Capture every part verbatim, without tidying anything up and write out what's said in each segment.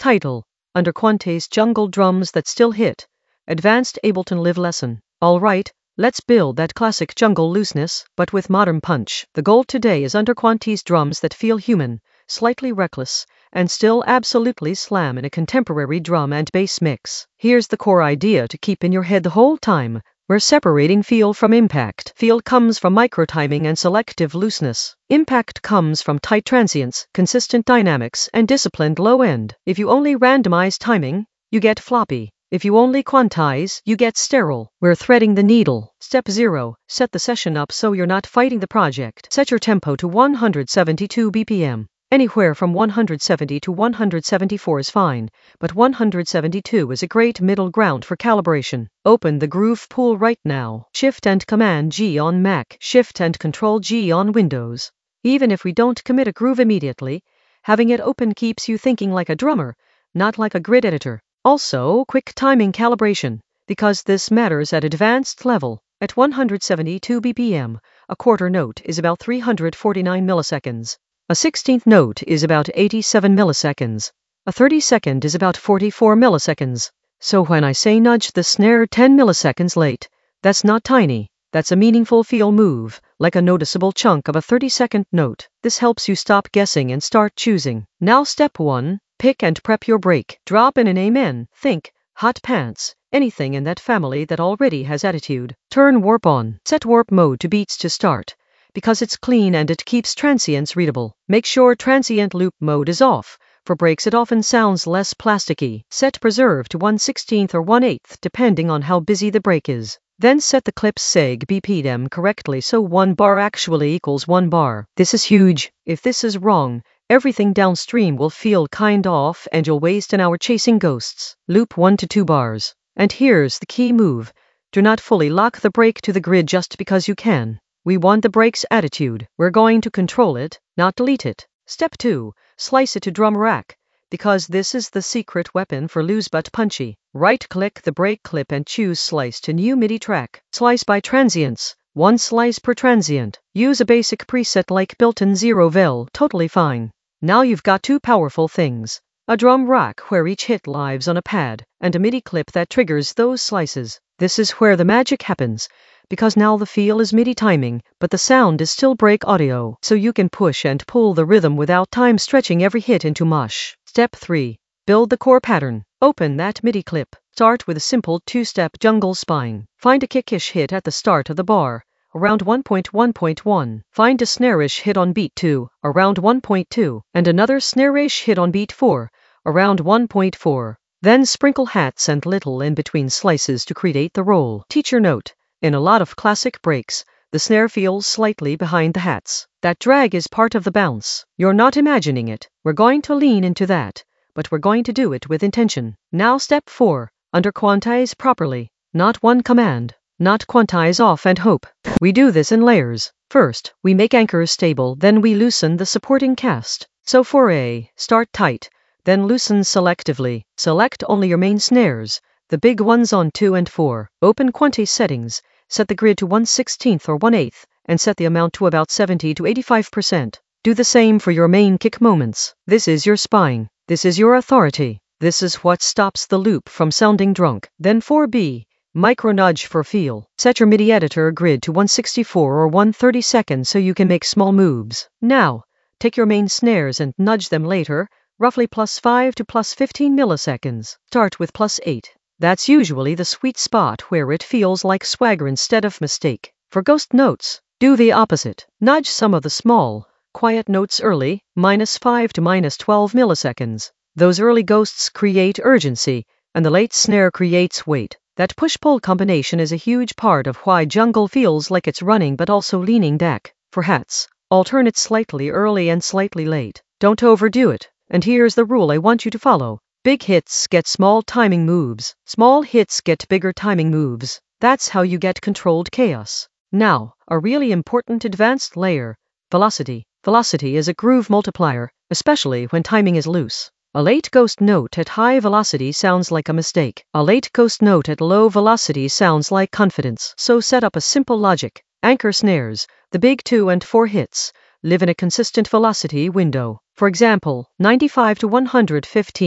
Title: Under Quante's Jungle Drums That Still Hit. Advanced Ableton Live Lesson. Alright, let's build that classic jungle looseness, but with modern punch. The goal today is Under Quante's drums that feel human, slightly reckless, and still absolutely slam in a contemporary drum and bass mix. Here's the core idea to keep in your head the whole time. We're separating feel from impact. Feel comes from micro-timing and selective looseness. Impact comes from tight transients, consistent dynamics, and disciplined low end. If you only randomize timing, you get floppy. If you only quantize, you get sterile. We're threading the needle. Step zero. Set the session up so you're not fighting the project. Set your tempo to one hundred seventy-two B P M. Anywhere from one hundred seventy to one hundred seventy-four is fine, but one hundred seventy-two is a great middle ground for calibration. Open the Groove Pool right now. Shift and Command G on Mac. Shift and Control G on Windows. Even if we don't commit a groove immediately, having it open keeps you thinking like a drummer, not like a grid editor. Also, quick timing calibration, because this matters at advanced level. At one hundred seventy-two B P M, a quarter note is about three hundred forty-nine milliseconds. A sixteenth note is about eighty-seven milliseconds. A thirty-second is about forty-four milliseconds. So when I say nudge the snare ten milliseconds late, that's not tiny. That's a meaningful feel move, like a noticeable chunk of a thirty-second note. This helps you stop guessing and start choosing. Now step one, pick and prep your break. Drop in an amen, think, hot pants, anything in that family that already has attitude. Turn warp on. Set warp mode to beats to start, because it's clean and it keeps transients readable. Make sure transient loop mode is off. For breaks it often sounds less plasticky. Set preserve to one sixteenth or one eighth depending on how busy the break is. Then set the clip's seg B P M correctly so one bar actually equals one bar. This is huge. If this is wrong, everything downstream will feel kind off and you'll waste an hour chasing ghosts. Loop one to two bars. And here's the key move. Do not fully lock the break to the grid just because you can. We want the break's attitude. We're going to control it, not delete it. Step two. Slice it to drum rack, because this is the secret weapon for loose but punchy. Right-click the break clip and choose Slice to new MIDI track. Slice by transients. One slice per transient. Use a basic preset like built-in Zero Vel, totally fine. Now you've got two powerful things. A drum rack where each hit lives on a pad, and a MIDI clip that triggers those slices. This is where the magic happens, because now the feel is MIDI timing, but the sound is still break audio, so you can push and pull the rhythm without time stretching every hit into mush. Step three. Build the core pattern. Open that MIDI clip. Start with a simple two-step jungle spine. Find a kickish hit at the start of the bar, around one point one point one. Find a snare-ish hit on beat two, around one point two, and another snare-ish hit on beat four, around one point four. Then sprinkle hats and little in-between slices to create the roll. Teacher note. In a lot of classic breaks, the snare feels slightly behind the hats. That drag is part of the bounce. You're not imagining it. We're going to lean into that, but we're going to do it with intention. Now step four. Under quantize properly. Not one command. Not quantize off and hope. We do this in layers. First, we make anchors stable, then we loosen the supporting cast. So for A, start tight, then loosen selectively. Select only your main snares, the big ones on two and four. Open Quante settings. Set the grid to one sixteenth or one eighth, and set the amount to about seventy to eighty-five percent. Do the same for your main kick moments. This is your spine. This is your authority. This is what stops the loop from sounding drunk. Then four B. Micro nudge for feel. Set your MIDI editor grid to one sixty-four or one thirty-second so you can make small moves. Now, take your main snares and nudge them later, roughly plus five to plus fifteen milliseconds. Start with plus eight. That's usually the sweet spot where it feels like swagger instead of mistake. For ghost notes, do the opposite. Nudge some of the small, quiet notes early, minus five to minus twelve milliseconds. Those early ghosts create urgency, and the late snare creates weight. That push-pull combination is a huge part of why jungle feels like it's running but also leaning back. For hats, alternate slightly early and slightly late. Don't overdo it. And here's the rule I want you to follow. Big hits get small timing moves. Small hits get bigger timing moves. That's how you get controlled chaos. Now, a really important advanced layer. Velocity. Velocity is a groove multiplier, especially when timing is loose. A late ghost note at high velocity sounds like a mistake. A late ghost note at low velocity sounds like confidence. So set up a simple logic. Anchor snares, the big two and four hits, live in a consistent velocity window. For example, ninety-five to one hundred fifteen.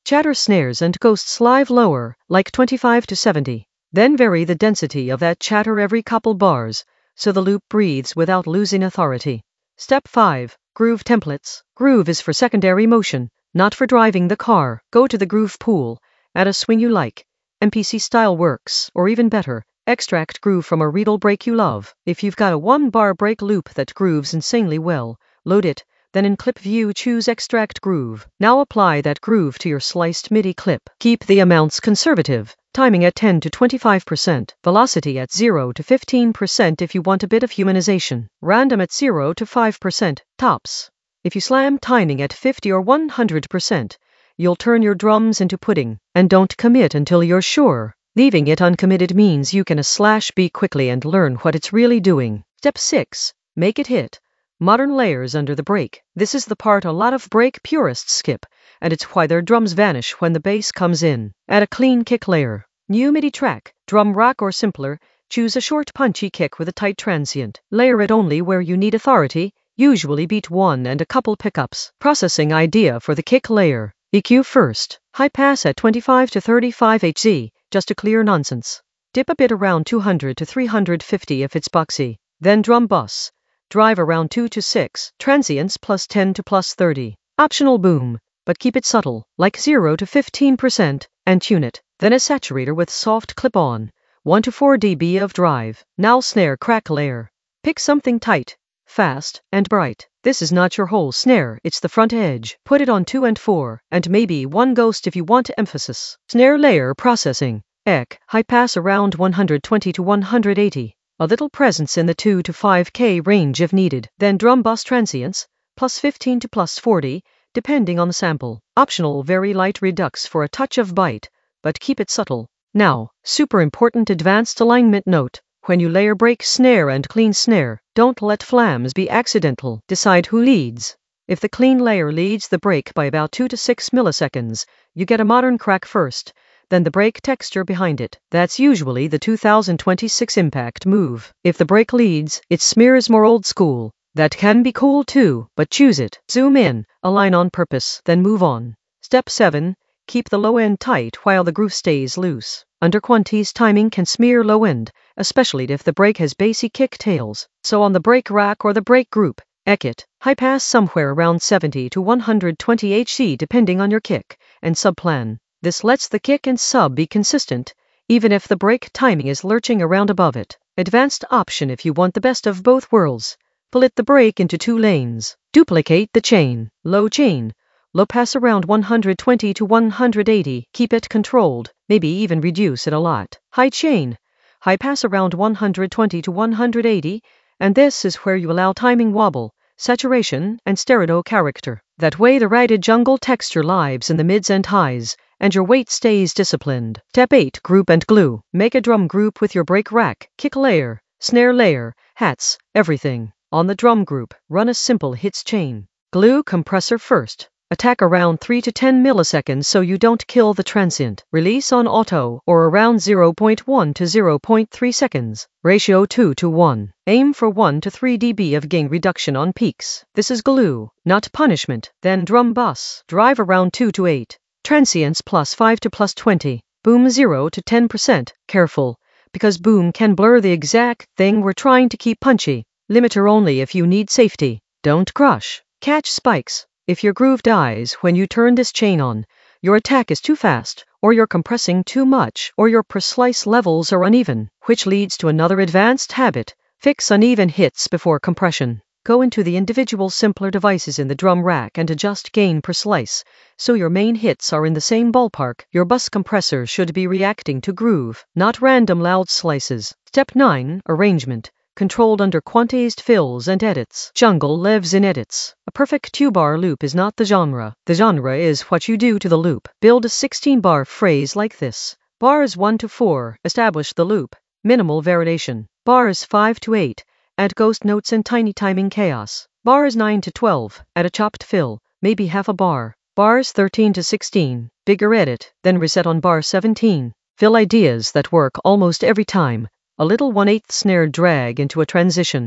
Chatter snares and ghosts live lower, like twenty-five to seventy. Then vary the density of that chatter every couple bars, so the loop breathes without losing authority. Step five. Groove templates. Groove is for secondary motion, not for driving the car. Go to the groove pool, add a swing you like. M P C style works, or even better, extract groove from a Riedel break you love. If you've got a one-bar break loop that grooves insanely well, load it, then in clip view choose extract groove. Now apply that groove to your sliced MIDI clip. Keep the amounts conservative, timing at ten to twenty-five percent, velocity at zero to fifteen percent if you want a bit of humanization, random at zero to five percent, tops. If you slam timing at fifty or one hundred percent, you'll turn your drums into pudding, and don't commit until you're sure. Leaving it uncommitted means you can a slash B quickly and learn what it's really doing. Step six. Make it hit. Modern layers under the break. This is the part a lot of break purists skip, and it's why their drums vanish when the bass comes in. Add a clean kick layer. New MIDI track, drum rack or simpler, choose a short punchy kick with a tight transient. Layer it only where you need authority, usually beat one and a couple pickups. Processing idea for the kick layer. E Q first. High pass at twenty-five to thirty-five hertz, just to clear nonsense. Dip a bit around two hundred to three hundred fifty if it's boxy. Then drum bus. Drive around two to six, transients plus ten to plus thirty. Optional boom, but keep it subtle, like zero to fifteen percent, and tune it. Then a saturator with soft clip-on, one to four decibels of drive. Now snare crack layer. Pick something tight, fast, and bright. This is not your whole snare, it's the front edge. Put it on two and four, and maybe one ghost if you want emphasis. Snare layer processing. Ec, high pass around one hundred twenty to one hundred eighty. A little presence in the two to five K range if needed. Then drum bus transients, plus fifteen to plus forty, depending on the sample. Optional very light redux for a touch of bite, but keep it subtle. Now, super important advanced alignment note. When you layer break snare and clean snare, don't let flams be accidental. Decide who leads. If the clean layer leads the break by about two to six milliseconds, you get a modern crack first, then the break texture behind it. That's usually the two thousand twenty-six impact move. If the break leads, it smears more old school. That can be cool too, but choose it. Zoom in, align on purpose, then move on. Step seven. Keep the low end tight while the groove stays loose. Under Quanti's timing can smear low end, especially if the break has bassy kick tails. So on the break rack or the break group, ec it. High pass somewhere around seventy to one hundred twenty hertz depending on your kick, and subplan. This lets the kick and sub be consistent, even if the break timing is lurching around above it. Advanced option if you want the best of both worlds. Split the break into two lanes. Duplicate the chain. Low chain. Low pass around one hundred twenty to one hundred eighty. Keep it controlled, maybe even reduce it a lot. High chain. High pass around one hundred twenty to one hundred eighty, and this is where you allow timing wobble, saturation, and stereo character. That way the ragged jungle texture lives in the mids and highs, and your weight stays disciplined. Step eight. Group and glue. Make a drum group with your break rack, kick layer, snare layer, hats, everything. On the drum group, run a simple hits chain. Glue compressor first. Attack around three to ten milliseconds so you don't kill the transient. Release on auto or around zero point one to zero point three seconds. Ratio two to one. Aim for one to three decibels of gain reduction on peaks. This is glue, not punishment. Then drum bus. Drive around two to eight. Transients plus five to plus twenty. Boom zero to ten percent. Careful, because boom can blur the exact thing we're trying to keep punchy. Limiter only if you need safety. Don't crush. Catch spikes. If your groove dies when you turn this chain on, your attack is too fast, or you're compressing too much, or your precise levels are uneven, which leads to another advanced habit. Fix uneven hits before compression. Go into the individual simpler devices in the drum rack and adjust gain per slice, so your main hits are in the same ballpark. Your bus compressor should be reacting to groove, not random loud slices. Step nine. Arrangement. Controlled under quantized fills and edits. Jungle lives in edits. A perfect two-bar loop is not the genre. The genre is what you do to the loop. Build a sixteen-bar phrase like this. Bars one to four, establish the loop. Minimal variation. Bars five to eight, add ghost notes and tiny timing chaos. Bars nine to twelve, add a chopped fill, maybe half a bar. Bars thirteen to sixteen, bigger edit, then reset on bar seventeen. Fill ideas that work almost every time. A little one-eighth snare drag into a transition,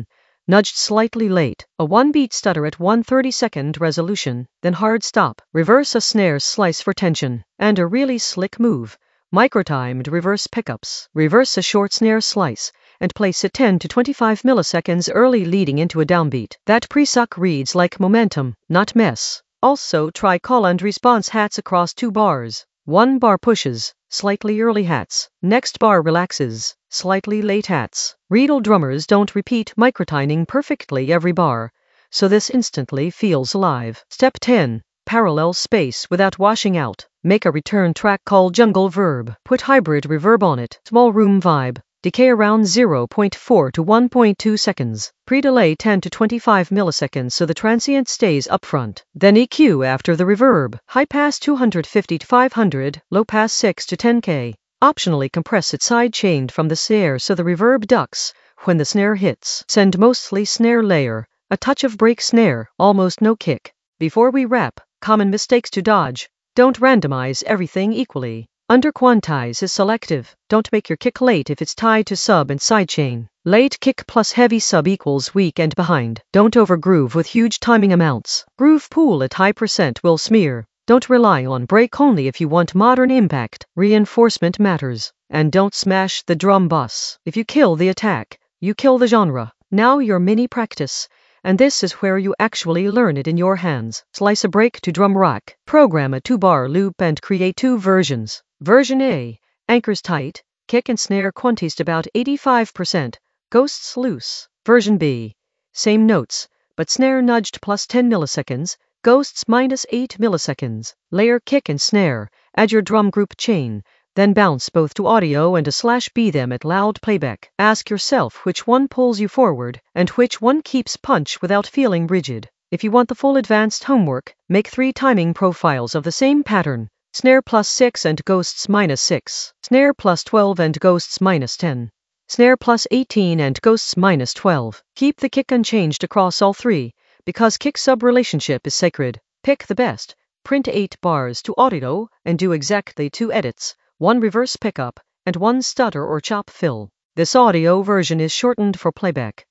nudged slightly late, a one-beat stutter at one thirty-second resolution, then hard stop, reverse a snare slice for tension, and a really slick move, microtimed reverse pickups, reverse a short snare slice, and place it ten to twenty-five milliseconds early leading into a downbeat. That pre-suck reads like momentum, not mess. Also try call and response hats across two bars. One bar pushes, slightly early hats. Next bar relaxes, slightly late hats. Riedel drummers don't repeat microtiming perfectly every bar, so this instantly feels alive. Step ten. Parallel space without washing out. Make a return track called Jungle Verb. Put hybrid reverb on it. Small room vibe. Decay around zero point four to one point two seconds. Pre-delay ten to twenty-five milliseconds so the transient stays upfront. Then E Q after the reverb. High pass two fifty to five hundred, low pass six to ten K. Optionally compress it side-chained from the snare so the reverb ducks when the snare hits. Send mostly snare layer, a touch of break snare, almost no kick. Before we wrap, common mistakes to dodge. Don't randomize everything equally. Underquantize is selective. Don't make your kick late if it's tied to sub and sidechain. Late kick plus heavy sub equals weak and behind. Don't overgroove with huge timing amounts. Groove pool at high percent will smear. Don't rely on break only if you want modern impact. Reinforcement matters. And don't smash the drum bus. If you kill the attack, you kill the genre. Now your mini practice. And this is where you actually learn it in your hands. Slice a break to drum rack. Program a two-bar loop and create two versions. Version A, anchors tight, kick and snare quantized about eighty-five percent, ghosts loose. Version B, same notes, but snare nudged plus ten milliseconds, ghosts minus eight milliseconds. Layer kick and snare, add your drum group chain, then bounce both to audio and a slash B them at loud playback. Ask yourself which one pulls you forward, and which one keeps punch without feeling rigid. If you want the full advanced homework, make three timing profiles of the same pattern. Snare plus six and ghosts minus six. Snare plus twelve and ghosts minus ten. Snare plus eighteen and ghosts minus twelve. Keep the kick unchanged across all three, because kick-sub relationship is sacred. Pick the best. Print eight bars to audio and do exactly two edits, one reverse pickup and one stutter or chop fill. This audio version is shortened for playback.